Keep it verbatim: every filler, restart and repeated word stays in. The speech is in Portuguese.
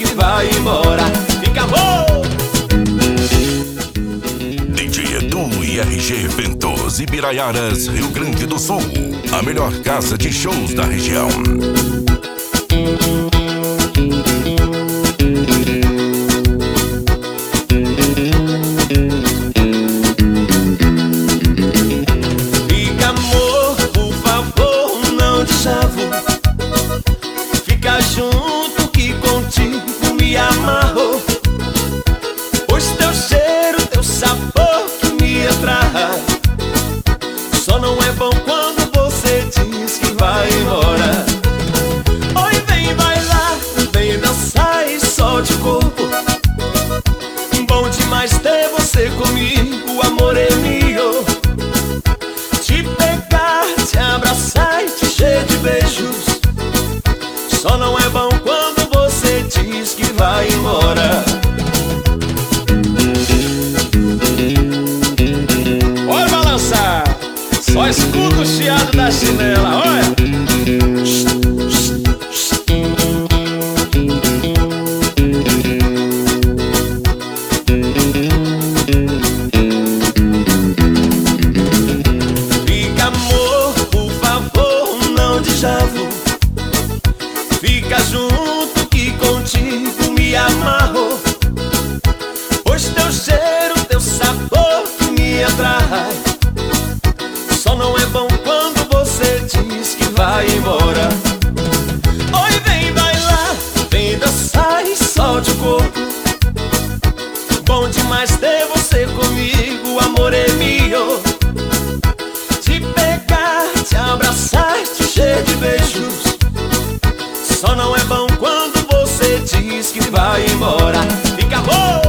que vai embora. Fica bom! D J Edu e R G Eventos Ibiraiaras, Rio Grande do Sul, a melhor casa de shows da região. Fica, amor, por favor, não deschavo. Fica junto que contigo me amarro. Pois teu cheiro, teu sabor que me atrai. Só não é bom quando você diz que vai embora. Oi, vem bailar, vem dançar e solte o corpo. Bom demais ter você comigo, amor é meu. Te pegar, te abraçar e te encher de beijos. Só não é bom quando você diz que vai embora. Olha balançar, só escuta o chiado da chinela, olha. Fica, amor, por favor, não deschavo. Fica junto que contigo me amarro. Pois teu cheiro, teu sabor que me atrai. Só não é bom quando você diz que vai embora. Oi, vem bailar, vem dançar e solte o corpo. Bom demais ter você comigo, amor é meu. Te pegar, te abraçar, te encher de beijos. Só não é bom quando você diz que vai embora. Fica bom!